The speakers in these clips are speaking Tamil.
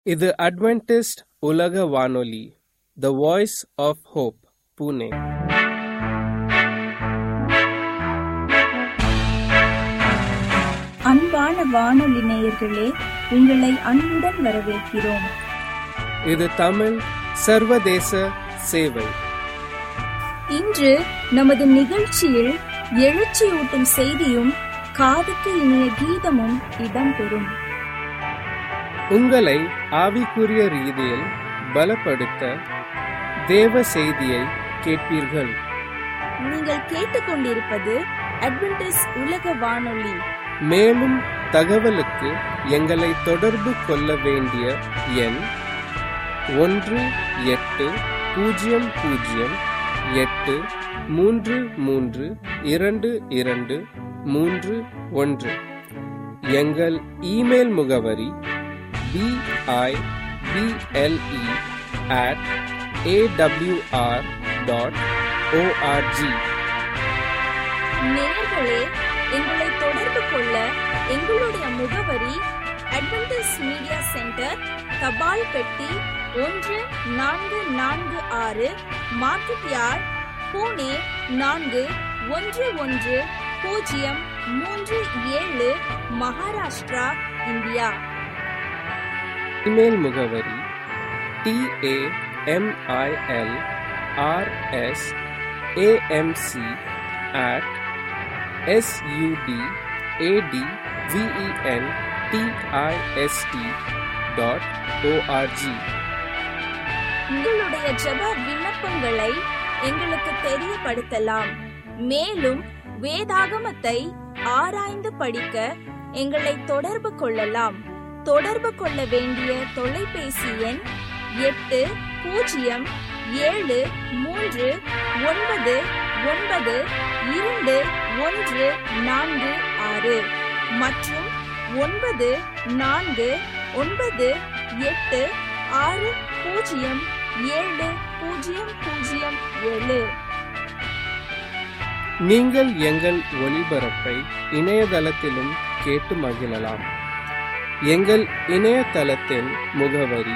இது அட்வென்டிஸ்ட் உலக வானொலி, the voice of hope, Pune. அன்பான வானொலி நேயர்களே, உங்களை அன்புடன் வரவேற்கிறோம். இது தமிழ் சர்வதேச சேவை. இன்று நமது நிகழ்ச்சியில் எழுச்சியூட்டும் செய்தியும் காதுக்கு இனிய கீதமும் இடம்பெறும். உங்களை ஆவிக்குரிய ரீதியில் பலப்படுத்த தேவ செய்தியை கேட்பீர்கள். நீங்கள் கேட்டுக்கொண்டிருப்பது அட்வென்டிஸ்ட் உலக வானொலி. மேலும் தகவலுக்கு எங்களை தொடர்பு கொள்ள வேண்டிய எண் 1-800-833-2231. எங்கள் இமெயில் முகவரி BIBLE@awr.org. நேயர்களே, எங்களை தொடர்பு கொள்ள எங்களுடைய முகவரி அட்வென்டிஸ்ட் மீடியா சென்டர், தபால் பெட்டி 1446, market yard, Pune 411037, Maharashtra, India. Email முகவரி TAMILRS@AMC@SUDAVENTIST.org. உங்களுடைய ஜெப விண்ணப்பங்களை எங்களுக்கு தெரியப்படுத்தலாம். மேலும் வேதாகமத்தை ஆராய்ந்து படிக்க எங்களை தொடர்பு கொள்ளலாம். தொடர்பு கொள்ள வேண்டிய தொலைபேசி எண் 8073992146 மற்றும் 94986007. நீங்கள் எங்கள் ஒளிபரப்பை இணையதளத்திலும் கேட்டு மகிழலாம். எங்கள் இணையதளத்தின் முகவரி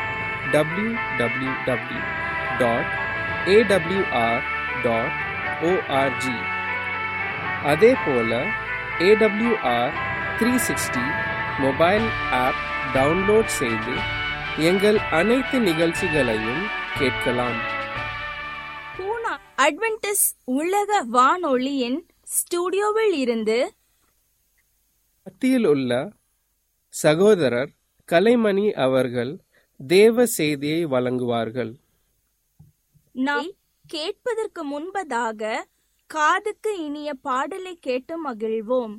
www.awr.org. அதே போல AWR 360 மொபைல் ஆப் டவுன்லோட் செய்து எங்கள் அனைத்து நிகழ்ச்சிகளையும் கேட்கலாம். பூனா அட்வென்டிஸ்ட் உலக வானொலியின் ஸ்டுடியோவில் இருந்து மத்தியில் உள்ள சகோதரர் கலைமணி அவர்கள் தேவ செய்தியை வழங்குவார்கள். நாம் கேட்பதற்கு முன்பதாக காதுக்கு இனிய பாடலை கேட்டு மகிழ்வோம்.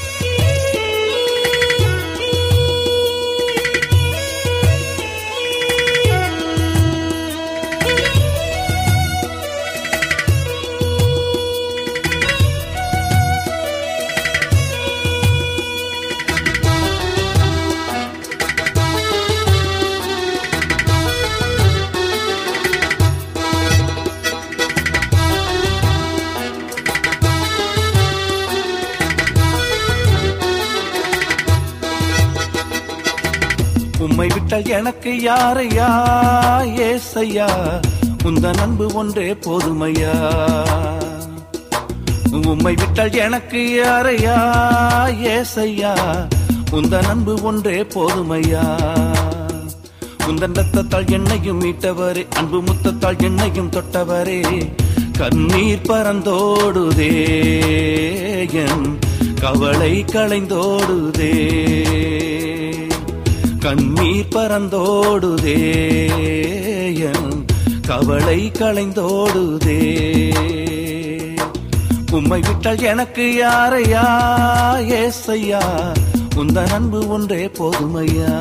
உம்மை விட்டால் எனக்கு யாரையா ஏசையா, உந்தன் அன்பு ஒன்றே போதுமையா. உம்மை விட்டால் எனக்கு யாரையா ஏசையா, உந்தன் அன்பு ஒன்றே போதுமையா. உந்தன் ரத்தத்தால் என்னையும் மீட்டவரே, அன்பு முத்தத்தால் என்னையும் தொட்டவரே. கண்ணீர் பறந்தோடுதே, என் கவலை களைந்தோடுதே. கண்ணீர் பறந்தோடுதே, என் கவலை களைந்தோடுதே. உம்மை விட்டால் எனக்கு யாரையா ஏசையா, உந்தன் அன்பு ஒன்றே போதுமையா.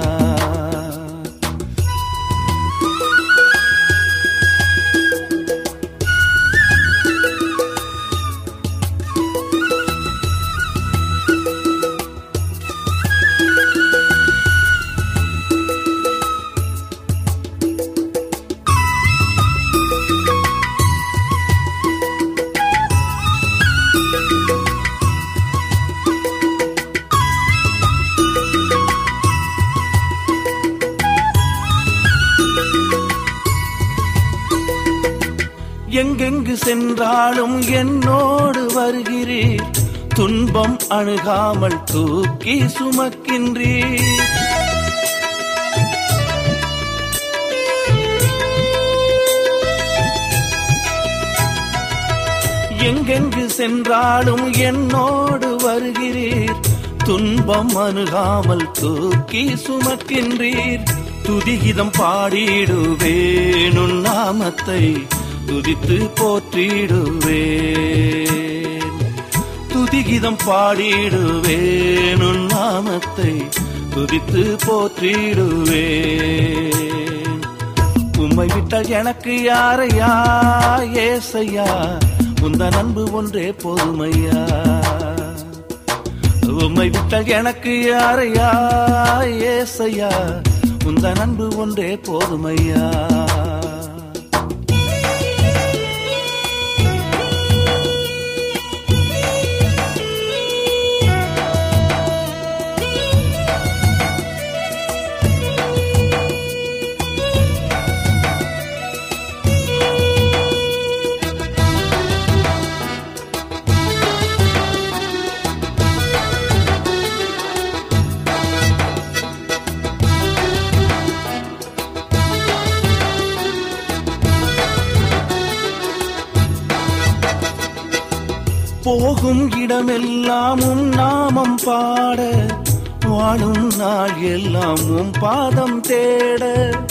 எங்கெங்கு சென்றாலும் என்னோடு வருகிறீர், துன்பம் அணுகாமல் தூக்கி சுமக்கின்றீர். எங்கெங்கு சென்றாலும் என்னோடு வருகிறீர், துன்பம் அணுகாமல் தூக்கி சுமக்கின்றீர். துதிகிதம் பாடிடுவேன், உன் நாமத்தை துதித்து போற்றிடுவேன். துதிகிதம் பாடிடுவேன், உன் நாமத்தை துதித்து போற்றிடுவேன். உம்மை விட்டால் எனக்கு யாரையா ஏசையா, உந்தன் அன்பு ஒன்றே போதுமையா. உம்மை விட்டால் எனக்கு யாரையா ஏசையா, உந்தன் அன்பு ஒன்றே போதுமையா. போகும் இடமெல்லாம் உம் நாமம் பாட, வாழும் நாள் எல்லாம் உம் பாதம் தேட.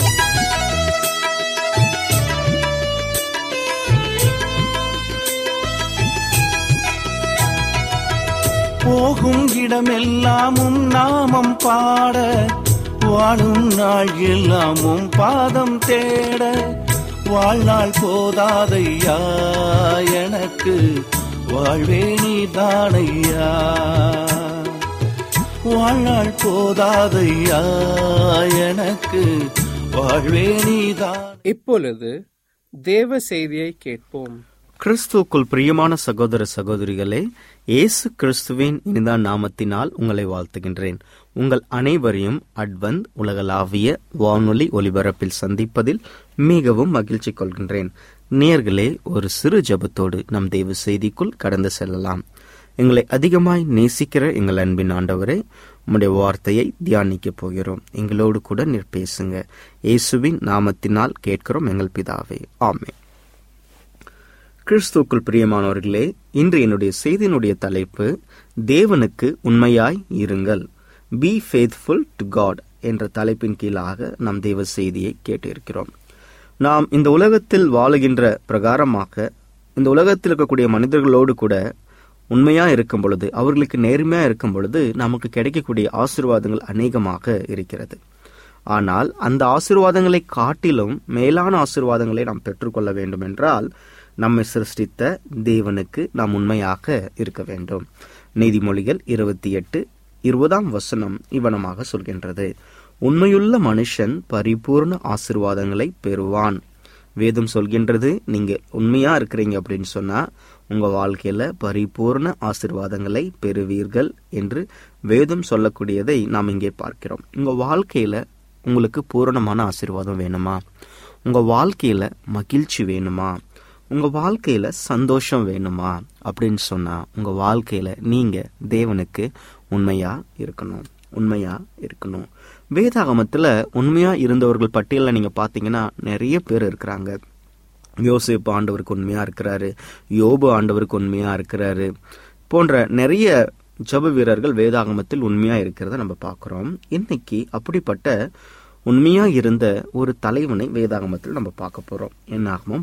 போகும் இடமெல்லாம் உம் நாமம் பாட, வாழும் நாள் எல்லாம் உம் பாதம் தேட. வாழ்நாள் போதாதையா எனக்கு, வாழ்வே நீதானையா. வாழ்நாள் போதாதையா எனக்கு, வாழ்வே நீதான். இப்பொழுது தேவ செய்தியை கேட்போம். கிறிஸ்துவுக்குள் பிரியமான சகோதர சகோதரிகளே, இயேசு கிறிஸ்துவின் இனிதா நாமத்தினால் உங்களை வாழ்த்துகின்றேன். உங்கள் அனைவரையும் அட்வென்த் உலகளாவிய வானொலி ஒலிபரப்பில் சந்திப்பதில் மிகவும் மகிழ்ச்சி கொள்கின்றேன். நேயர்களே, ஒரு சிறு ஜெபத்தோடு நம் தேவ செய்திக்குள் கடந்து செல்லலாம். எங்களை அதிகமாய் நேசிக்கிற எங்கள் அன்பின் ஆண்டவரே, உம்முடைய வார்த்தையை தியானிக்கப் போகிறோம். எங்களோடு கூட நீர் பேசுங்க. இயேசுவின் நாமத்தினால் கேட்கிறோம் எங்கள் பிதாவே, ஆமென். கிறிஸ்துவுக்குள் பிரியமானவர்களே, இன்று என்னுடைய செய்தியினுடைய தலைப்பு தேவனுக்கு உண்மையாய் இருங்கள், பி ஃபேத்ஃபுல் டு காட் என்ற தலைப்பின் கீழாக நாம் தேவ செய்தியை கேட்டிருக்கிறோம். நாம் இந்த உலகத்தில் வாழுகின்ற பிரகாரமாக இந்த உலகத்தில் இருக்கக்கூடிய மனிதர்களோடு கூட உண்மையா இருக்கும் பொழுது, அவர்களுக்கு நேர்மையா இருக்கும் பொழுது நமக்கு கிடைக்கக்கூடிய ஆசீர்வாதங்கள் அநேகமாக இருக்கிறது. ஆனால் அந்த ஆசீர்வாதங்களை காட்டிலும் மேலான ஆசீர்வாதங்களை நாம் பெற்றுக்கொள்ள வேண்டும் என்றால் நம்மை சிருஷ்டித்த தேவனுக்கு நாம் உண்மையாக இருக்க வேண்டும். நீதிமொழிகள் 28:20 இவனமாக சொல்கின்றது, உண்மையுள்ள மனுஷன் பரிபூர்ண ஆசீர்வாதங்களை பெறுவான். வேதம் சொல்கின்றது, நீங்க உண்மையா இருக்கிறீங்க அப்படின்னு சொன்னா உங்க வாழ்க்கையில பரிபூர்ண ஆசீர்வாதங்களை பெறுவீர்கள் என்று வேதம் சொல்லக்கூடியதை நாம் இங்கே பார்க்கிறோம். உங்க வாழ்க்கையில உங்களுக்கு பூரணமான ஆசீர்வாதம் வேணுமா? உங்க வாழ்க்கையில மகிழ்ச்சி வேணுமா? உங்க வாழ்க்கையில சந்தோஷம் வேணுமா அப்படின்னு சொன்னா உங்க வாழ்க்கையில நீங்க தேவனுக்கு உண்மையா இருக்கணும், உண்மையா இருக்கணும். வேதாகமத்துல உண்மையா இருந்தவர்கள் பட்டியல நீங்க பாத்தீங்கன்னா நிறைய பேர் இருக்கிறாங்க. யோசேப்பு ஆண்டவருக்கு உண்மையா இருக்கிறாரு, யோபு ஆண்டவருக்கு உண்மையா இருக்கிறாரு, போன்ற நிறைய ஜெப வீரர்கள் வேதாகமத்தில் உண்மையா இருக்கிறத நம்ம பார்க்கிறோம். இன்னைக்கு அப்படிப்பட்ட உண்மையா இருந்த ஒரு தலைவனை வேதாகமத்தில் நம்ம பார்க்க போறோம். என்னாகமம்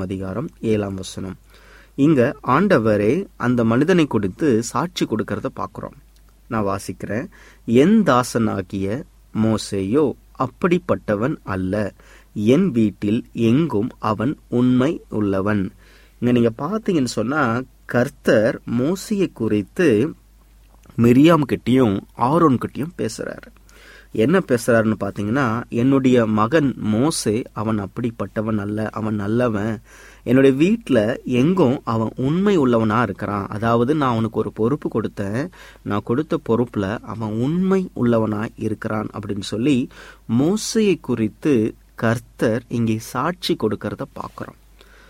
12:7. இங்க ஆண்டவரே அந்த மனிதனை கொடுத்து சாட்சி கொடுக்கறத பார்க்கிறோம். நான் வாசிக்கிறேன். என் தாசனாகிய மோசேயோ அப்படிப்பட்டவன் அல்ல, என் வீட்டில் எங்கும் அவன் உண்மை உள்ளவன். இங்க நீங்க பாத்தீங்கன்னு சொன்னா கர்த்தர் மோசையை குறித்து மிரியாம் கிட்டையும் ஆரோன் கிட்டையும் பேசுறாரு. என்ன பேசுறாருன்னு பாத்தீங்கன்னா, என்னுடைய மகன் மோசே அவன் அப்படிப்பட்டவன் அல்ல, அவன் நல்லவன். என்னுடைய வீட்டுல எங்கும் அவன் உண்மை உள்ளவனா இருக்கிறான். அதாவது நான் அவனுக்கு ஒரு பொறுப்பு கொடுத்தேன், நான் கொடுத்த பொறுப்புல அவன் உண்மை உள்ளவனா இருக்கிறான் அப்படின்னு சொல்லி மோசையை குறித்து கர்த்தர் இங்கே சாட்சி கொடுக்கறத பார்க்கிறோம்.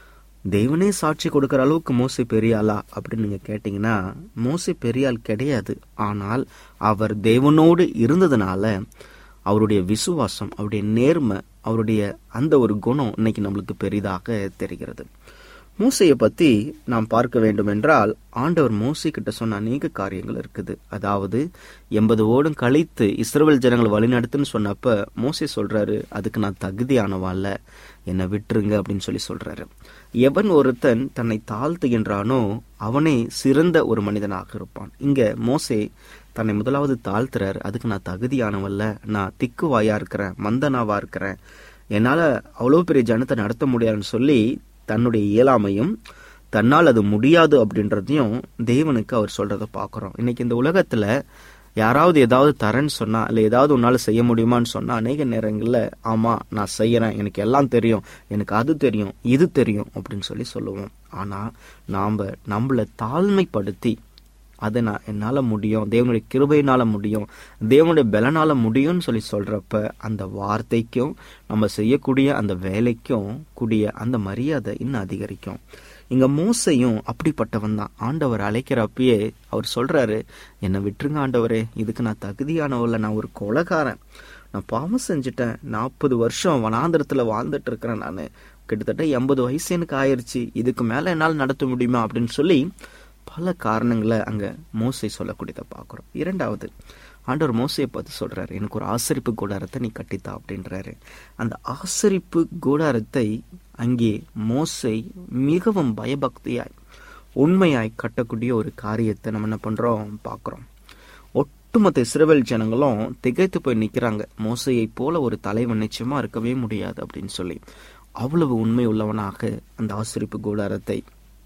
தேவனே சாட்சி கொடுக்கிற அளவுக்கு மோசே பெரிய ஆளா அப்படின்னு நீங்க கேட்டீங்கன்னா, மோசே பெரிய ஆள் கிடையாது. ஆனால் அவர் தேவனோடு இருந்ததுனால அவருடைய விசுவாசம், அவருடைய நேர்மை, அவருடைய அந்த ஒரு குணம் இன்னைக்கு நம்மளுக்கு பெரிதாக தெரிகிறது. மோசையை பத்தி நாம் பார்க்க வேண்டும் என்றால், ஆண்டவர் மோசே கிட்ட சொன்ன அநேக காரியங்கள் இருக்குது. அதாவது 80 வருடம் கழித்து இஸ்ரவேல் ஜனங்களை வழிநடத்துன்னு சொன்னப்ப மோசே சொல்றாரு, அதுக்கு நான் தகுதியானவான்ல, என்னை விட்டுருங்க அப்படின்னு சொல்றாரு. எவன் ஒருத்தன் தன்னை தாழ்த்துகின்றானோ அவனே சிறந்த ஒரு மனிதனாக இருப்பான். இங்க மோசே தன்னை முதலாவது தாழ்த்துறாரு. அதுக்கு நான் தகுதியானவல்ல, நான் திக்குவாயா இருக்கிறேன், மந்தனாவா இருக்கிறேன், என்னால அவ்வளவு பெரிய ஜனத்தை நடத்த முடியாதுன்னு சொல்லி தன்னுடைய இயலாமையும் தன்னால் அது முடியாது அப்படின்றதையும் தேவனுக்கு அவர் சொல்றத பாக்குறோம். இன்னைக்கு இந்த உலகத்துல யாராவது ஏதாவது தரேன்னு சொன்னா, இல்ல ஏதாவது உன்னால செய்ய முடியுமான்னு சொன்னா, அநேக நேரங்கள்ல ஆமா நான் செய்யறேன், எனக்கு எல்லாம் தெரியும், எனக்கு அது தெரியும், இது தெரியும் அப்படின்னு சொல்லுவோம். ஆனா நாம நம்மளை தாழ்மைப்படுத்தி அதை நான் என்னால முடியும், தேவனுடைய கிருபையினால முடியும், தேவனுடைய பலனால முடியும்னு சொல்றப்ப அந்த வார்த்தைக்கும் நம்ம செய்யக்கூடிய அந்த வேலைக்கும் கூடிய அந்த மரியாதை இன்னும் அதிகரிக்கும். இங்க மோசையும் அப்படிப்பட்டவன் தான். ஆண்டவர் அழைக்கிறப்பயே அவர் சொல்றாரு, என்னை விட்டுருங்க ஆண்டவரே, இதுக்கு நான் தகுதியானவல்ல, நான் ஒரு கொலைகாரன், நான் பாவம் செஞ்சுட்டேன், 40 வருஷம் வனாந்திரத்துல வாழ்ந்துட்டு இருக்கிறேன், நான் கிட்டத்தட்ட 80 வயசு எனக்கு ஆயிடுச்சு, இதுக்கு மேல என்னால் நடத்த முடியுமா அப்படின்னு சொல்லி பல காரணங்களை அங்க மோசை சொல்லக்கூடியதை பார்க்கிறோம். இரண்டாவது, ஆண்டவர் மோசையை பார்த்து சொல்றாரு, எனக்கு ஒரு ஆசரிப்பு கூடாரத்தை நீ கட்டித்தா அப்படின்றாரு. அந்த ஆசரிப்பு கூடாரத்தை அங்கே மோசை மிகவும் பயபக்தியாய் உண்மையாய் கட்டக்கூடிய ஒரு காரியத்தை நம்ம என்ன பண்றோம் பார்க்கிறோம். ஒட்டுமொத்த இஸ்ரவேல் ஜனங்களும் திகைத்து போய் நிக்கிறாங்க. மோசையை போல ஒரு தலைவன் நிச்சயமா இருக்கவே முடியாது அப்படின்னு சொல்லி அவ்வளவு உண்மை உள்ளவனாக அந்த ஆசரிப்பு கூடாரத்தை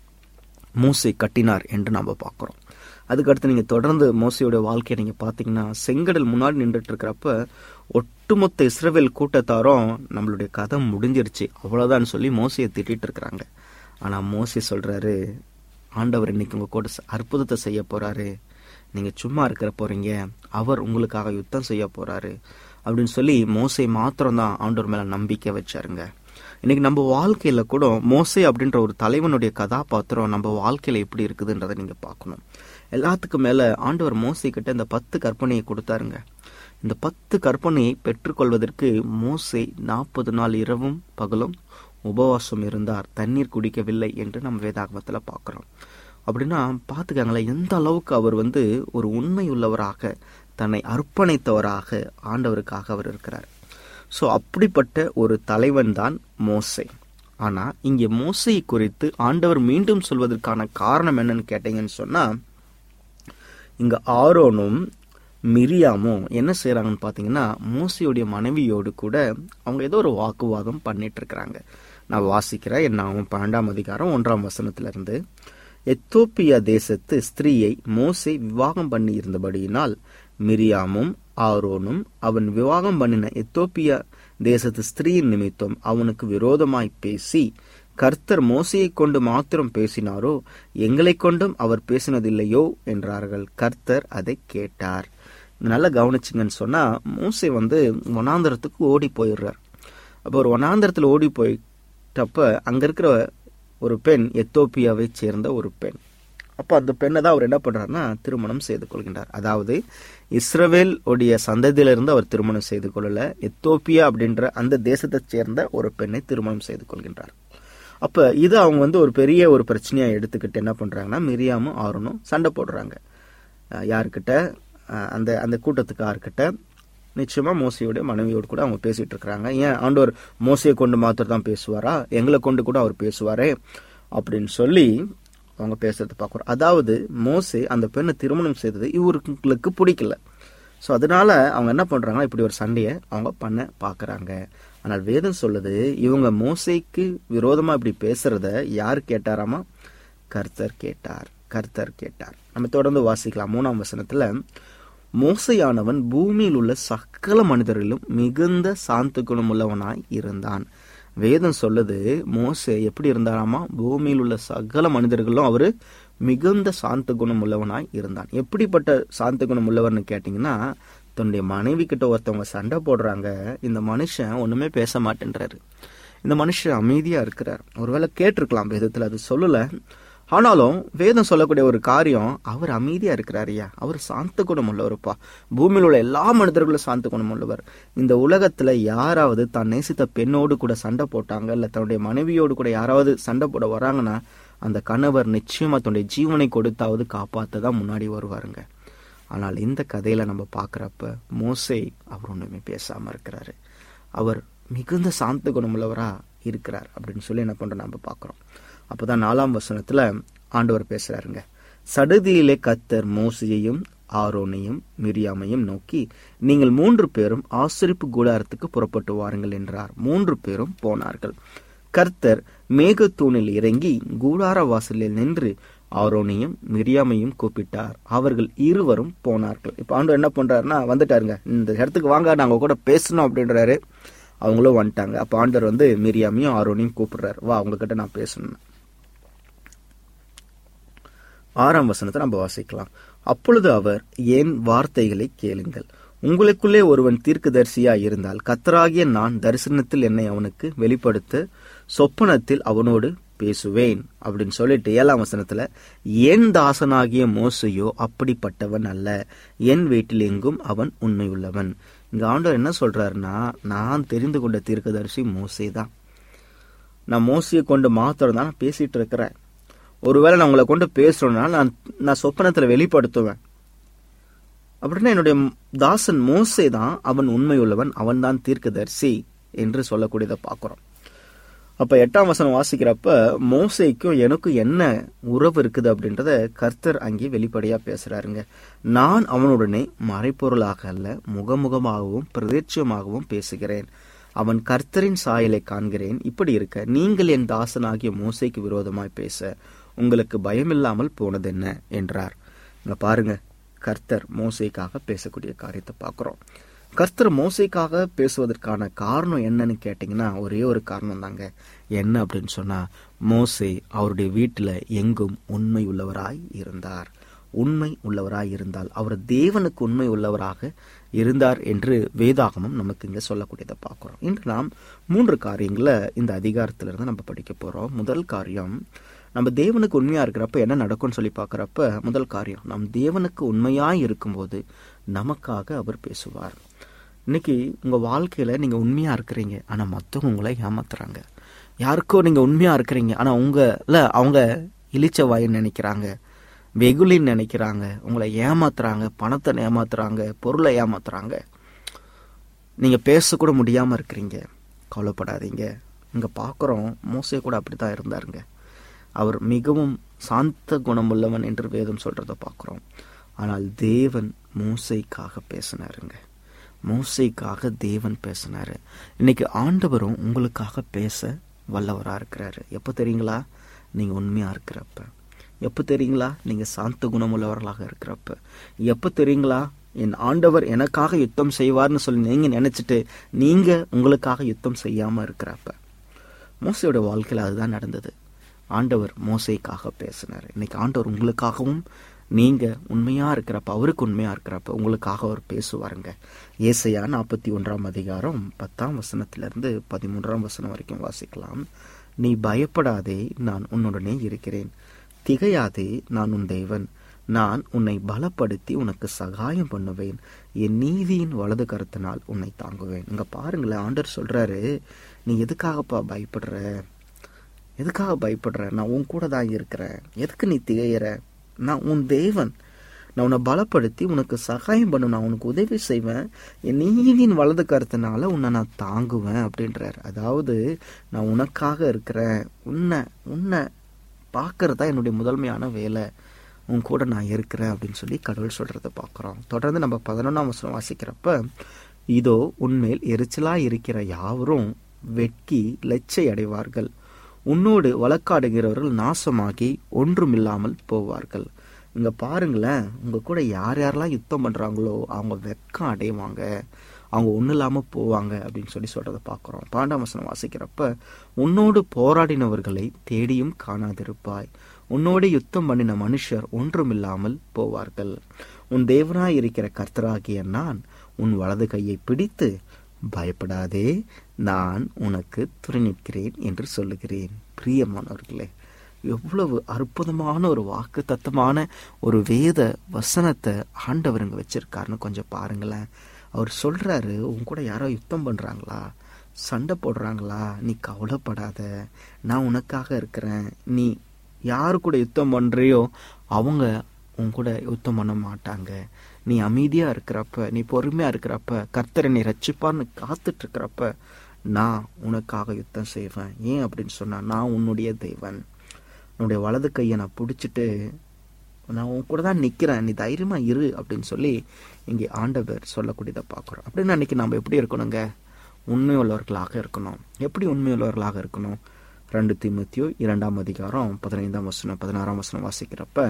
மோசை கட்டினார் என்று நாம பார்க்கிறோம். அதுக்கடுத்து நீங்க தொடர்ந்து மோசையோட வாழ்க்கையை நீங்க பாத்தீங்கன்னா, செங்கடல் முன்னாடி நின்றுட்டு இருக்கிறப்ப ஒட்டுமொத்த இஸ்ரவேல் கூட்டத்தாரும் நம்மளுடைய கதை முடிஞ்சிருச்சு அவ்வளவுதான் சொல்லி மோசையை திட்டிட்டு இருக்கிறாங்க. ஆனா மோசை சொல்றாரு, ஆண்டவர் இன்னைக்கு உங்க கூட அற்புதத்தை செய்ய போறாரு, நீங்க சும்மா இருக்கிற போறீங்க, அவர் உங்களுக்காக யுத்தம் செய்ய போறாரு அப்படின்னு சொல்லி மோசை மாத்திரம்தான் ஆண்டவர் மேல நம்பிக்கை வச்சாருங்க. இன்னைக்கு நம்ம வாழ்க்கையில கூட மோசே அப்படின்ற ஒரு தலைவனுடைய கதாபாத்திரம் நம்ம வாழ்க்கையில எப்படி இருக்குதுன்றதை நீங்க பார்க்கணும். எல்லாத்துக்கும் மேல ஆண்டவர் மோசே கிட்ட இந்த 10 கற்பனையை கொடுத்தாருங்க. இந்த 10 கற்பனையை பெற்றுக்கொள்வதற்கு மோசே 40 நாள் இரவும் பகலும் உபவாசம் இருந்தார், தண்ணீர் குடிக்கவில்லை என்று நம்ம வேதாகமத்துல பார்க்கிறோம். அப்படின்னா பாத்துக்காங்களேன், எந்த அளவுக்கு அவர் ஒரு உண்மை உள்ளவராக தன்னை அர்ப்பணித்தவராக ஆண்டவருக்காக அவர் இருக்கிறார். சோ அப்படிப்பட்ட ஒரு தலைவன் தான் மோசே. ஆனா இங்கே மோசையை குறித்து ஆண்டவர் மீண்டும் சொல்வதற்கான காரணம் என்னன்னு கேட்டீங்கன்னு சொன்னா, இங்க ஆரோனும் மிரியாமும் என்ன செய்யறாங்கன்னு பாத்தீங்கன்னா, மோசையுடைய மனைவியோடு கூட அவங்க ஏதோ ஒரு வாக்குவாதம் பண்ணிட்டு இருக்கிறாங்க. நான் வாசிக்கிறேன், என்னாகும் 12ஆம் அதிகாரம் 1ஆம் வசனத்துல இருந்து. எத்தோப்பியா தேசத்து ஸ்திரீயை மோசே விவாகம் பண்ணி இருந்தபடியினால் மிரியாமும் ஆரோனும் அவன் விவாகம் பண்ணின எத்தோப்பியா தேசத்து ஸ்திரீயின் நிமித்தம் அவனுக்கு விரோதமாய் பேசி, கர்த்தர் மோசையை கொண்டு மாத்திரம் பேசினாரோ, எங்களை கொண்டும் அவர் பேசினதில்லையோ என்றார்கள். கர்த்தர் அதை கேட்டார். நல்லா கவனிச்சுங்கன்னு சொன்னா, மோசே வனாந்தரத்துக்கு ஓடி போயிடுறார். அப்போ ஒரு வனாந்தரத்துல ஓடி போயிட்டப்ப அங்க இருக்கிற ஒரு பெண் எத்தோப்பியாவை சேர்ந்த ஒரு பெண். அப்ப அந்த பெண்ணை தான் அவர் என்ன பண்றாருன்னா திருமணம் செய்து கொள்கின்றார். அதாவது இஸ்ரவேல் உடைய சந்ததியிலிருந்து அவர் திருமணம் செய்து கொள்ளல, எத்தோப்பியா அப்படின்ற அந்த தேசத்தை சேர்ந்த ஒரு பெண்ணை திருமணம் செய்து கொள்கின்றார். அப்ப இது அவங்க ஒரு பெரிய ஒரு பிரச்சனையா எடுத்துக்கிட்டு என்ன பண்றாங்கன்னா, மிரியாமும் ஆரோனும் சண்டை போடுறாங்க. யாருக்கிட்ட? அந்த கூட்டத்துக்கார்கிட்ட. நிச்சயமா மோசையோட மனைவியோடு கூட அவங்க பேசிட்டு இருக்கிறாங்க. ஏன் ஆண்டவர் மோசையை கொண்டு மாத்திரம் தான் பேசுவாரா, எங்களை கொண்டு கூட அவர் பேசுவாரே அப்படின்னு சொல்லி அவங்க பேசுறது பார்க்கிறோம். அதாவது மோசே அந்த பெண்ணை திருமணம் செய்தது இவருக்கு பிடிக்கல. ஸோ அதனால அவங்க என்ன பண்றாங்கன்னா, இப்படி ஒரு சண்டையை அவங்க பண்ண பாக்குறாங்க. ஆனால் வேதம் சொல்லுது, இவங்க மோசைக்கு விரோதமா இப்படி பேசுறத யார் கேட்டாராமா? கர்த்தர் கேட்டார். கர்த்தர் கேட்டார். நம்ம தொடர்ந்து வாசிக்கலாம். 3ஆம் வசனத்துல, மோசையானவன் பூமியில் உள்ள சகல மனிதர்களும் மிகுந்த சாந்த குணம் உள்ளவனாய் இருந்தான். வேதம் சொல்லுது, மோசே எப்படி இருந்தாராமா? பூமியில் உள்ள சகல மனிதர்களும் அவரு மிகுந்த சாந்த குணம் உள்ளவனாய் இருந்தான். எப்படிப்பட்ட சாந்த குணம் உள்ளவர்னு கேட்டீங்கன்னா, தன்னுடைய மனைவி கிட்ட ஒருத்தவங்க சண்டை போடுறாங்க, இந்த மனுஷன் ஒண்ணுமே பேச மாட்டேன்றாரு. இந்த மனுஷன் அமைதியா இருக்கிறார். ஒருவேளை கேட்டிருக்கலாம், வேதத்துல அது சொல்லல. ஆனாலும் வேதம் சொல்லக்கூடிய ஒரு காரியம், அவர் அமைதியா இருக்கிறாரியா, அவர் சாந்த குணம் உள்ளவருப்பா. பூமியில் உள்ள எல்லா மனிதர்களும் சாந்த குணம் உள்ளவர். இந்த உலகத்துல யாராவது தான் நேசித்த பெண்ணோடு கூட சண்டை போட்டாங்க, இல்ல தன்னுடைய மனைவியோடு கூட யாராவது சண்டை போட வராங்கன்னா, அந்த கணவர் நிச்சயமா தன்னுடைய ஜீவனை கொடுத்தாவது காப்பாத்ததான் முன்னாடி வருவாருங்க. ஆனால் இந்த கதையில நம்ம பாக்குறப்ப மோசே அவர் ஒண்ணுமே பேசாம இருக்கிறாரு. அவர் மிகுந்த சாந்த குணமுள்ளவரா இருக்கிறார் அப்படின்னு சொல்லி என்ன பண்றோம் நம்ம பாக்குறோம். அப்பதான் 4ஆம் வசனத்துல ஆண்டவர் பேசுறாருங்க. சடுதியிலே கர்த்தர் மோசேயையும் ஆரோனையும் மிரியாமையும் நோக்கி, நீங்கள் 3 பேரும் ஆசரிப்பு கூடாரத்துக்கு புறப்பட்டு வாருங்கள் என்றார். 3 பேரும் போனார்கள். கர்த்தர் மேகத்தூணில் இறங்கி கூடார வாசலில் நின்று ஆரோனையும் மிரியாமையும் கூப்பிட்டார். அவர்கள் இருவரும் போனார்கள். இப்ப ஆண்டவர் என்ன பண்றாருன்னா, வந்துட்டாருங்க, இந்த இடத்துக்கு வாங்க, நாங்க கூட பேசணும் அப்படின்றாரு. அவங்களும் வந்துட்டாங்க. அப்ப ஆண்டவர் மிரியாமையும் ஆரோனையும் கூப்பிடுறாரு, வா உங்ககிட்ட நான் பேசணும். 6ஆம் வசனத்தை நம்ம வாசிக்கலாம். அப்பொழுது அவர், என் வார்த்தைகளை கேளுங்கள். உங்களுக்குள்ளே ஒருவன் தீர்க்கதரிசியா இருந்தால் கர்த்தராகிய நான் தரிசனத்தில் என்னை அவனுக்கு வெளிப்படுத்த சொப்பனத்தில் அவனோடு பேசுவேன் அப்படின்னு சொல்லிட்டு 7ஆம் வசனத்துல, என் தாசனாகிய மோசையோ அப்படிப்பட்டவன் அல்ல, என் வீட்டில் எங்கும் அவன் உண்மையுள்ளவன். இங்க ஆண்டவர் என்ன சொல்றாருன்னா, நான் தெரிந்து கொண்ட தீர்க்கதரிசி மோசே தான். நான் மோசையை கொண்டு மாத்திரம் தான் நான் பேசிட்டு இருக்கிறேன். ஒருவேளை நான் உங்களை கொண்டு பேசுறேன்னா நான் சொப்பனத்துல வெளிப்படுத்துவேன் அப்படின்னா, என்னுடைய தாசன் மோசே தான் அவன் உண்மையுள்ளவன், அவன் தான் தீர்க்கதரிசி என்று சொல்லக்கூடியதை பார்க்கிறோம். அப்ப 8ஆம் வசனம் வாசிக்கிறப்ப மோசேக்கும் எனக்கும் என்ன உறவு இருக்குது அப்படின்றத கர்த்தர் அங்கே வெளிப்படையா பேசுறாருங்க. நான் அவனுடனே மறைப்பொருளாக அல்ல, முகமுகமாகவும் பிரதேட்சமாகவும் பேசுகிறேன். அவன் கர்த்தரின் சாயலை காண்கிறேன். இப்படி இருக்க நீங்கள் என் தாசனாகிய மோசேக்கு விரோதமாய் பேச உங்களுக்கு பயமில்லாமல் போனது என்ன என்றார். இங்க பாருங்க, கர்த்தர் மோசேக்காக பேசக்கூடிய காரியத்தை பார்க்கிறோம். கர்த்தர் மோசேக்காக பேசுவதற்கான காரணம் என்னன்னு கேட்டீங்கன்னா, ஒரே ஒரு காரணம் தாங்க. என்ன அப்படின்னு சொன்னா, மோசே அவருடைய வீட்டுல எங்கும் உண்மை உள்ளவராய் இருந்தார். உண்மை உள்ளவராய் இருந்தால் அவர் தேவனுக்கு உண்மை உள்ளவராக இருந்தார் என்று வேதாகமம் நமக்கு இங்க சொல்லக்கூடியதை பார்க்கிறோம். இன்று நாம் 3 காரியங்களை இந்த அதிகாரத்திலிருந்து நம்ம படிக்க போறோம். முதல் காரியம், நம்ம தேவனுக்கு உண்மையா இருக்கிறப்ப என்ன நடக்கும்னு சொல்லி பார்க்கறப்ப, முதல் காரியம், நம் தேவனுக்கு உண்மையாய் இருக்கும்போது நமக்காக அவர் பேசுவார். இன்னைக்கு உங்க வாழ்க்கையில நீங்க உண்மையா இருக்கிறீங்க, ஆனா மத்தவங்க உங்களை ஏமாத்துறாங்க. யாருக்கோ நீங்க உண்மையா இருக்கிறீங்க, ஆனா அவங்க இளிச்ச வாயின்னு நினைக்கிறாங்க, வெகுளின்னு நினைக்கிறாங்க, உங்களை ஏமாத்துறாங்க, பணத்தை ஏமாத்துறாங்க, பொருளை ஏமாத்துறாங்க. நீங்க பேசக்கூட முடியாம இருக்கிறீங்க. கவலைப்படாதீங்க. இங்க பாக்குறோம், மோசே கூட அப்படித்தான் இருந்தாருங்க. அவர் மிகவும் சாந்த குணமுள்ளவன் என்று வேதம் சொல்றத பார்க்கிறோம். ஆனால் தேவன் மோசேக்காக பேசினாருங்க. மோசேக்காக தேவன் பேசினாரு. இன்னைக்கு ஆண்டவரும் உங்களுக்காக பேச வல்லவரா இருக்கிறாரு. எப்ப தெரியுங்களா? நீங்க உண்மையா இருக்கிறப்ப. எப்ப தெரியுங்களா? நீங்க சாந்த குணமுள்ளவர்களாக இருக்கிறப்ப. எப்ப தெரியுங்களா? என் ஆண்டவர் எனக்காக யுத்தம் செய்வார்னு சொல்லி நீங்க நினைச்சிட்டு நீங்க உங்களுக்காக யுத்தம் செய்யாம இருக்கிறப்ப. மோசையோட வாழ்க்கையில அதுதான் நடந்தது. ஆண்டவர் மோசேக்காக பேசினார். இன்னைக்கு ஆண்டவர் உங்களுக்காகவும் நீங்க உண்மையா இருக்கிறப்ப, அவருக்கு உண்மையா இருக்கிறப்ப உங்களுக்காக அவர் பேசுவாருங்க. ஏசாயா 41ஆம் அதிகாரம் 10ஆம் வசனத்திலிருந்து 13ஆம் வசனம் வரைக்கும் வாசிக்கலாம். நீ பயப்படாதே, நான் உன்னுடனே இருக்கிறேன். திகையாதே, நான் உன் தேவன். நான் உன்னை பலப்படுத்தி உனக்கு சகாயம் பண்ணுவேன். என் நீதியின் வலது கரத்தினால் உன்னை தாங்குவேன். இங்க பாருங்களேன், ஆண்டவர் சொல்றாரு, நீ எதுக்காகப்பா பயப்படுற? எதுக்காக பயப்படுற? நான் உன் கூட தான் இருக்கிறேன். எதுக்கு நீ திகையிற? நான் உன் தேவன். நான் உன்னை பலப்படுத்தி உனக்கு சகாயம் பண்ண, நான் உனக்கு உதவி செய்வேன். என் நீதியின் வலது கருத்தினால உன்னை நான் தாங்குவேன் அப்படின்றார். அதாவது நான் உனக்காக இருக்கிறேன். உன்னை பார்க்கறதா என்னுடைய முதன்மையான வேலை. உன் கூட நான் இருக்கிறேன் அப்படின்னு சொல்லி கடவுள் சொல்றத பார்க்கிறோம். தொடர்ந்து நம்ம 11ஆம் வசனம் வாசிக்கிறப்ப, இதோ உன்மேல் எரிச்சலா இருக்கிற யாவரும் வெட்கி லட்சை அடைவார்கள். உன்னோடு வழக்காடுகிறவர்கள் நாசமாகி ஒன்றுமில்லாமல் போவார்கள். இங்க பாருங்களேன், உங்க கூட யார் யாரெல்லாம் யுத்தம் பண்றாங்களோ அவங்க வெட்கம் அடைவாங்க, அவங்க ஒன்றும் இல்லாம போவாங்க அப்படின்னு சொல்லி சொல்றத பார்க்கிறோம். 12ஆம் வசனம் வாசிக்கிறப்ப, உன்னோடு போராடினவர்களை தேடியும் காணாதிருப்பாய். உன்னோடு யுத்தம் பண்ணின மனுஷர் ஒன்றுமில்லாமல் போவார்கள். உன் தேவனாய் இருக்கிற கர்த்தராகிய நான் உன் வலது கையை பிடித்து பயப்படாதே, நான் உனக்கு துணை நிற்கிறேன் என்று சொல்லுகிறேன். பிரியமானவர்களே, எவ்வளவு அற்புதமான ஒரு வாக்கு தத்தமான ஒரு வேத வசனத்தை ஆண்டவர் இங்க வச்சிருக்காருன்னு கொஞ்சம் பாருங்களேன். அவர் சொல்றாரு, உன் கூட யாரோ யுத்தம் பண்றாங்களா, சண்டை போடுறாங்களா, நீ கவலைப்படாத, நான் உனக்காக இருக்கிறேன். நீ யாரு கூட யுத்தம் பண்றியோ அவங்க உன் கூட யுத்தம் பண்ண மாட்டாங்க. நீ அமைதியா இருக்கிறப்ப, நீ பொறுமையா இருக்கிறப்ப, கர்த்தரை நீ ரட்சிப்பார்னு காத்துட்டு இருக்கிறப்ப நான் உனக்காக யுத்தம் செய்வேன். ஏன் அப்படின்னு சொன்னா, நான் உன்னுடைய தேவன். உன்னுடைய வலது கையை நான் பிடிச்சிட்டு நான் உன் கூட தான் நிக்கிறேன், நீ தைரியமா இரு அப்படின்னு சொல்லி இங்கே ஆண்டவர் சொல்லக்கூடியதை பார்க்கிறோம். அப்படின்னு அன்னைக்கு நம்ம எப்படி இருக்கணுங்க? உண்மை உள்ளவர்களாக இருக்கணும். எப்படி உண்மை உள்ளவர்களாக இருக்கணும்? 2 தீமோத்தேயு 2ஆம் அதிகாரம் 15ஆம் வசனம் 16ஆம் வசனம் வாசிக்கிறப்ப,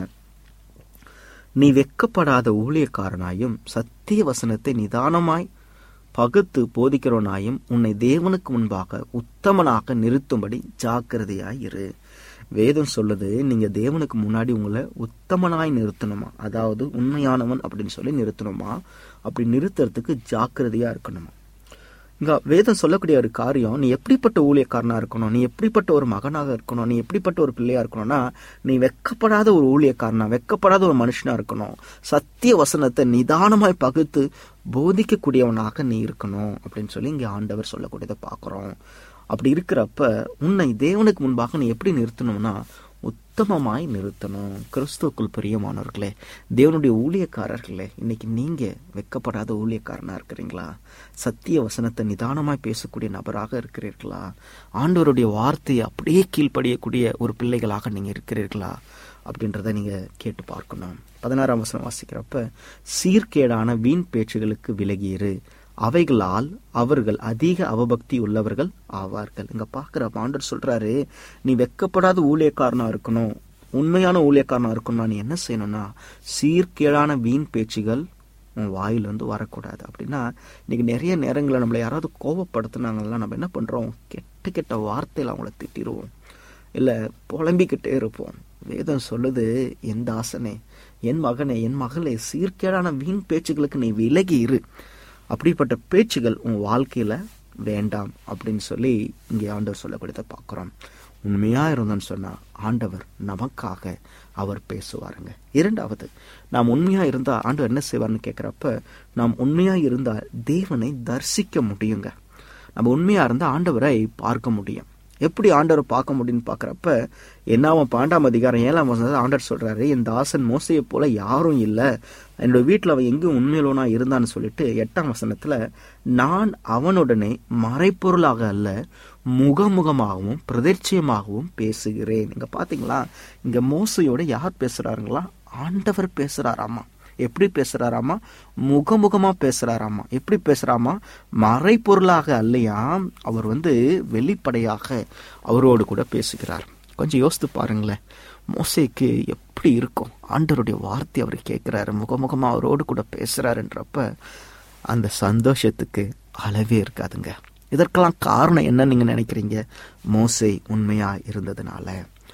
நீ வெட்கப்படாத ஊழியக்காரனாயும் சத்திய வசனத்தை நிதானமாய் பகுத்து போதிக்கிறவனாயும் உன்னை தேவனுக்கு முன்பாக உத்தமனாக நிறுத்தும்படி ஜாக்கிரதையாய் இரு. வேதம் சொல்லுது, நீங்க தேவனுக்கு முன்னாடி உங்களை உத்தமனாய் நிறுத்தணுமா, அதாவது உண்மையானவன் அப்படின்னு சொல்லி நிறுத்தணுமா. அப்படி நிறுத்துறதுக்கு ஜாக்கிரதையா இருக்கணுமா. இங்க வேதம் சொல்லக்கூடிய ஒரு காரியம், நீ எப்படிப்பட்ட ஊழியக்காரனா இருக்கணும், நீ எப்படிப்பட்ட ஒரு மகனாக இருக்கணும், நீ எப்படிப்பட்ட ஒரு பிள்ளையா இருக்கணும்னா, நீ வெட்கப்படாத ஒரு ஊழியக்காரனா, வெட்கப்படாத ஒரு மனுஷனா இருக்கணும். சத்திய வசனத்தை நிதானமாய் பகுத்து போதிக்கக்கூடியவனாக நீ இருக்கணும் அப்படின்னு சொல்லி இங்க ஆண்டவர் சொல்லக்கூடியதை பார்க்கிறோம். அப்படி இருக்கிறப்ப உன்னை தேவனுக்கு முன்பாக நீ எப்படி நிறுத்தணும்னா, உத்தமமாய் நிறுத்தணும். கிறிஸ்துவுக்குள் பிரியமானவர்களே, தேவனுடைய ஊழியக்காரர்களே, இன்னைக்கு நீங்க வெட்கப்படாத ஊழியக்காரனா இருக்கிறீங்களா? சத்திய வசனத்தை நிதானமாய் பேசக்கூடிய நபராக இருக்கிறீர்களா? ஆண்டவருடைய வார்த்தையை அப்படியே கீழ்ப்படியக்கூடிய ஒரு பிள்ளைகளாக நீங்க இருக்கிறீர்களா அப்படின்றத நீங்க கேட்டு பார்க்கணும். 16ஆம் வசனம் வாசிக்கிறப்ப, சீர்கேடான வீண் பேச்சுகளுக்கு விலகியிரு, அவைகளால் அவர்கள் அதிக அவபக்தி உள்ளவர்கள் ஆவார்கள். இங்க பாக்குற ஆண்டவர் சொல்றாரு, நீ வெட்கப்படாத ஊழியக்காரனா இருக்கணும், உண்மையான ஊழியக்காரனா இருக்கணும்னா நீ என்ன செய்யணும்னா, சீர்கேடான வீண் பேச்சுகள் உன் வாயிலிருந்து வரக்கூடாது. அப்படின்னா இன்னைக்கு நிறைய நேரங்களில் நம்மளை யாராவது கோபப்படுத்தினாங்கன்னா நம்ம என்ன பண்றோம், கெட்ட கெட்ட வார்த்தையில அவங்கள திட்டிடுவோம், இல்ல புலம்பிக்கிட்டே இருப்போம். வேதம் சொல்லுது, என் தாசனே, என் மகனே, என் மகளே, சீர்கேடான வீண் பேச்சுகளுக்கு நீ விலகி இரு. அப்படிப்பட்ட பேச்சுகள் உன் வாழ்க்கையில வேண்டாம் அப்படின்னு சொல்லி இங்கே ஆண்டவர் சொல்லக்கூடியதை பார்க்கிறோம். உண்மையா இருந்தோன்னு சொன்னா ஆண்டவர் நமக்காக அவர் பேசுவாருங்க. 2வது, நாம் உண்மையா இருந்தா ஆண்டவர் என்ன செய்வார்னு கேட்கிறப்ப, நாம் உண்மையா இருந்தா தேவனை தரிசிக்க முடியுங்க. நம்ம உண்மையா இருந்தா ஆண்டவரை பார்க்க முடியும். எப்படி ஆண்டவரை பார்க்க முடியும்னு பாக்குறப்ப, என்னாவும் 12ஆம் அதிகாரம் 7ஆம் வசனத்துல ஆண்டவர் சொல்றாரு, என் தாசன் மோசையை போல யாரும் இல்ல, என்னோட வீட்டுல அவன் எங்கும் உண்மையிலோனா இருந்தான்னு சொல்லிட்டு 8ஆம் வசனத்துல, நான் அவனுடனே மறைப்பொருளாக அல்ல முகமுகமாகவும் பிரதிர்ச்சியமாகவும் பேசுகிறேன். இங்க பாத்தீங்களா, இங்க மோசையோட யார் பேசுறாருங்களா? ஆண்டவர் பேசுறாராமா. எப்படி பேசுறாராமா? முகமுகமா பேசுறாராமா. எப்படி பேசுறாமா? மறைப்பொருளாக அல்லையா, அவர் வெளிப்படையாக அவரோடு கூட பேசுகிறார். கொஞ்சம் யோசித்து பாருங்களேன், மோசேக்கு எப்படி இருக்கும்? ஆண்டவருடைய வார்த்தை அவர் கேட்கிறாரு, முகமுகமா அவரோடு கூட பேசுறாருன்றப்ப அந்த சந்தோஷத்துக்கு அளவே இருக்காதுங்க. இதற்கெல்லாம் காரணம் என்ன நீங்க நினைக்கிறீங்க? மோசே உண்மையா இருந்ததுனால.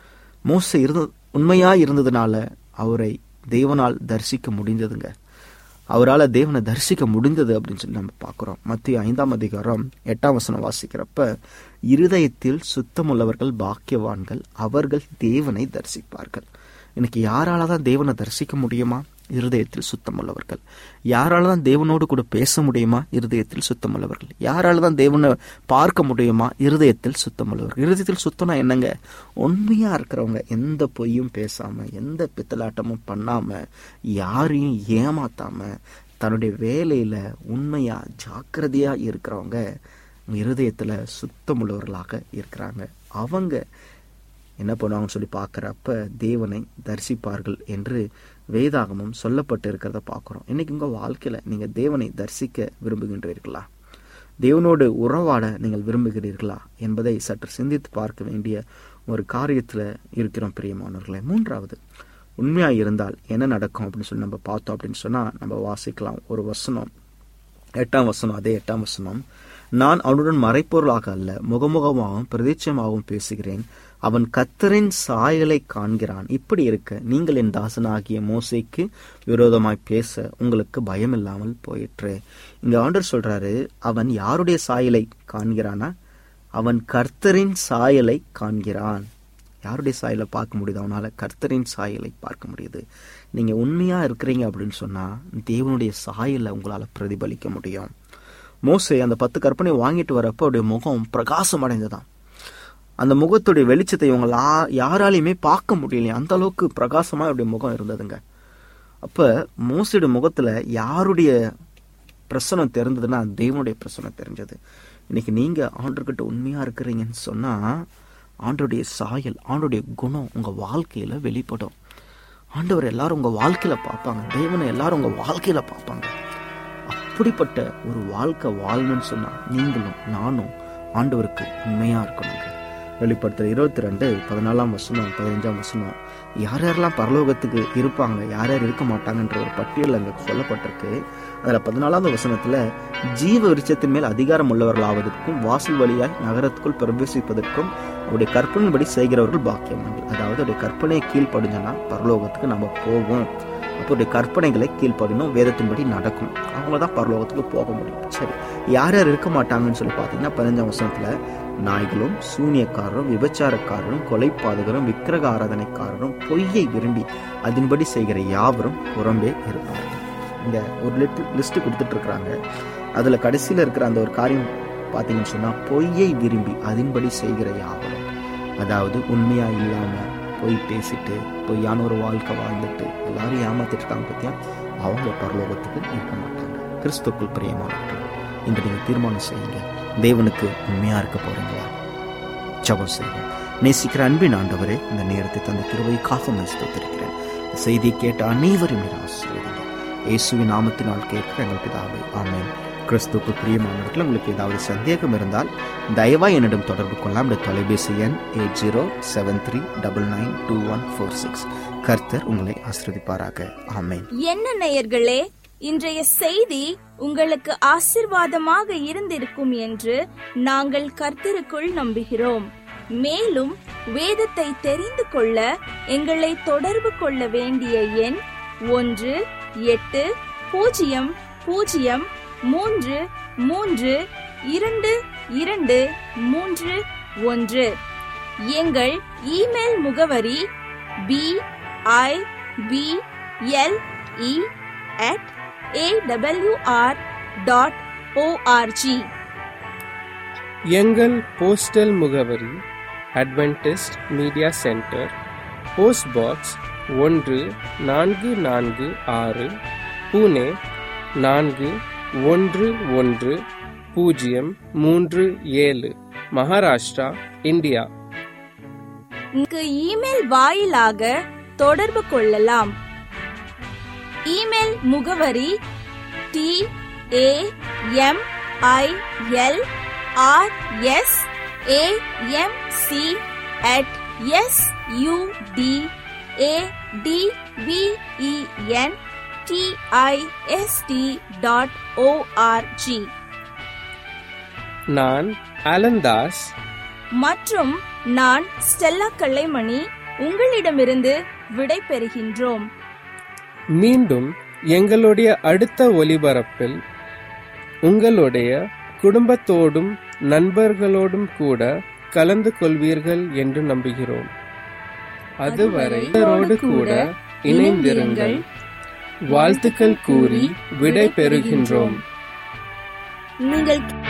மோசே உண்மையா இருந்ததுனால அவரை தேவனால் தரிசிக்க முடிந்ததுங்க. அவரால் தேவனை தரிசிக்க முடிந்தது அப்படின்னு சொல்லி நம்ம பார்க்கிறோம். மத்திய 5ஆம் அதிகாரம் 8ஆம் வசனம் வாசிக்கிறப்ப, இருதயத்தில் சுத்தமுள்ளவர்கள் பாக்கியவான்கள், அவர்கள் தேவனை தரிசிப்பார்கள். இன்னைக்கு யாராலதான் தேவனை தரிசிக்க முடியுமா? இருதயத்தில் சுத்தமுள்ளவர்கள். யாராலதான் தேவனோடு கூட பேச முடியுமா? இருதயத்தில் சுத்தமுள்ளவர்கள். யாராலதான் தேவனை பார்க்க முடியுமா? இருதயத்தில் சுத்தமுள்ளவர்கள். இருதயத்தில் சுத்தம்னா என்னங்க? உண்மையா இருக்கிறவங்க, எந்த பொய்யும் பேசாம, எந்த பித்தலாட்டமும் பண்ணாம, யாரையும் ஏமாத்தாம, தன்னுடைய வேலையில உண்மையா ஜாக்கிரதையா இருக்கிறவங்க இருதயத்துல சுத்தமுள்ளவர்களாக இருக்கிறாங்க. அவங்க என்ன பண்ணுவாங்கன்னு சொல்லி பார்க்குறப்ப தேவனை தரிசிப்பார்கள் என்று வேதாகமும் சொல்லப்பட்டு இருக்கிறத பார்க்குறோம். இன்னைக்கு உங்கள் வாழ்க்கையில் நீங்கள் தேவனை தரிசிக்க விரும்புகின்றீர்களா? தேவனோடு உறவாட நீங்கள் விரும்புகிறீர்களா என்பதை சற்று சிந்தித்து பார்க்க வேண்டிய ஒரு காரியத்தில் இருக்கிறோம் பிரியமானவர்களே. 3வது, உண்மையாக இருந்தால் என்ன நடக்கும் அப்படின்னு சொல்லி நம்ம பார்த்தோம் அப்படின்னு சொன்னால் நம்ம வாசிக்கலாம் ஒரு வசனம், 8ஆம் வசனம். அதே 8ஆம் வசனம், நான் அவனுடன் மறைப்பொருளாக அல்ல, முகமுகமாகவும் பிரதிச்சயமாகவும் பேசுகிறேன். அவன் கர்த்தரின் சாயலை காண்கிறான். இப்படி இருக்க நீங்கள் என் தாசனாகிய மோசேக்கு விரோதமாய் பேச உங்களுக்கு பயம் இல்லாமல் போயிற்று. இங்க ஆண்டவர் சொல்றாரு, அவன் யாருடைய சாயலை காண்கிறானா? அவன் கர்த்தரின் சாயலை காண்கிறான். யாருடைய சாயலை பார்க்க முடியுது? அவனால கர்த்தரின் சாயலை பார்க்க முடியுது. நீங்க உண்மையா இருக்கிறீங்க அப்படின்னு சொன்னா தேவனுடைய சாயலை உங்களால பிரதிபலிக்க முடியும். மோசே அந்த 10 கற்பனை வாங்கிட்டு வரப்ப அவருடைய முகம் பிரகாசம் அடைந்ததான். அந்த முகத்துடைய வெளிச்சத்தை இவங்க யாராலையுமே பார்க்க முடியலையே, அந்த அளவுக்கு பிரகாசமா அவருடைய முகம் இருந்ததுங்க. அப்ப மோசையுடைய முகத்துல யாருடைய பிரசனம் தெரிஞ்சதுன்னா தேவனுடைய பிரசனம் தெரிஞ்சது. இன்னைக்கு நீங்க ஆண்டவர்கிட்ட உண்மையா இருக்கிறீங்கன்னு சொன்னா ஆண்டவருடைய சாயல், ஆண்டவருடைய குணம் உங்க வாழ்க்கையில வெளிப்படும். ஆண்டவர் எல்லாரும் உங்க வாழ்க்கையில பார்ப்பாங்க, தேவனை எல்லாரும் உங்க வாழ்க்கையில பார்ப்பாங்க. அப்படிப்பட்ட ஒரு வாழ்க்கை வாழணும்னு சொன்னா நீங்களும் நானும் ஆண்டவருக்கு உண்மையா இருக்கணுங்க. வெளிப்படுத்துற 22:14 15 யார் யாரெல்லாம் பரலோகத்துக்கு இருப்பாங்க, யார் யார் இருக்க மாட்டாங்கன்ற ஒரு பட்டியல் அங்க சொல்லப்பட்டிருக்கு. அதுல 14 ஜீவ விருட்சத்தின் மேல் அதிகாரம் உள்ளவர்களாவதற்கும் வாசல் வழியாய் நகரத்துக்குள் பிரவேசிப்பதற்கும் அவருடைய கற்பனையின்படி செய்கிறவர்கள் பாக்கியவான்கள். அதாவது அவருடைய கற்பனையை கீழ்ப்படிஞ்சோன்னா பரலோகத்துக்கு நம்ம போவோம். அப்போடைய கற்பனைகளை கீழ்ப்படினும், வேதத்தின்படி நடக்கும், அவங்க தான் பரலோகத்துக்கு போக முடியும். சரி, யார் யார் இருக்க மாட்டாங்கன்னு சொல்லி பார்த்தீங்கன்னா 15 நாய்களும் சூனியக்காரரும் விபச்சாரக்காரரும் கொலைப்பாதகரும் விக்கிரக ஆராதனைக்காரரும் பொய்யை விரும்பி அதன்படி செய்கிற யாவரும் புறம்பே இருப்பார்கள். இங்க ஒரு லிஸ்ட் கொடுத்துட்டு இருக்கிறாங்க. அதுல கடைசியில இருக்கிற அந்த ஒரு காரியம் பார்த்தீங்கன்னு சொன்னா பொய்யை விரும்பி அதன்படி செய்கிற யாவரும், அதாவது உண்மையா இல்லாம பொய் பேசிட்டு பொய்யான ஒரு வாழ்க்கை வாழ்ந்துட்டு எல்லாரும் ஏமாத்திட்டு இருக்காங்க பத்தியா, அவங்க பரலோகத்துக்கு இருக்க மாட்டாங்க. கிறிஸ்துக்குள் பிரியமானவர்கள், இன்று நீங்க தீர்மானம் செய்யுங்க, தேவனுக்கு உண்மையா இருக்க போறீங்களா? ஜெபம் செய்வோம். நேசிக்கிற அன்பின் ஆண்டவரே, இந்த நேரத்தை தந்த கிருபைக்காக ஸ்தோத்திரிக்கிறேன். செய்தியை கேட்ட அனைவரும் நீர் ஆசீர்வதிங்க. இயேசுவின் நாமத்தினால் கேட்கிற எங்கள் பிதாவே, ஆமென். கிறிஸ்துக்கு பிரியமானவர்கள், உங்களுக்கு ஏதாவது சந்தேகம் இருந்தால் தயவாய் என்னிடம் தொடர்பு கொள்ளலாம். தொலைபேசி எண் 8073992146. கர்த்தர் உங்களை ஆசீர்வதிப்பாராக. ஆமென். என்ன நேயர்களே, இன்றைய செய்தி உங்களுக்கு ஆசீர்வாதமாக இருந்திருக்கும் என்று நாங்கள் கர்த்தருக்குள் நம்புகிறோம். மேலும் வேதத்தை தெரிந்து கொள்ள எங்களை தொடர்பு கொள்ள வேண்டிய எண் 1-800-332-2231. எங்கள் இமெயில் முகவரி bible@awr.org. எங்கள் போஸ்டல் முகவரி Adventist media centre, post box 1446, Pune 411037, Maharashtra, India. Email வாயிலாக தொடர்பு கொள்ளலாம். இமெயில் முகவரி tamilrsk@sudentist.org. நான் அலந்தாஸ் மற்றும் நான் ஸ்டெல்லா கல்லைமணி உங்களிடமிருந்து விடை பெறுகின்றோம். மீண்டும் எங்களுடைய அடுத்த ஒலிபரப்பில் உங்களுடைய குடும்பத்தோடும் நண்பர்களோடும் கூட கலந்து கொள்வீர்கள் என்று நம்புகிறோம். அதுவரை கூட இணைந்திருங்கள். வாழ்த்துக்கள் கூறி விடை பெறுகின்றோம். நீங்கள்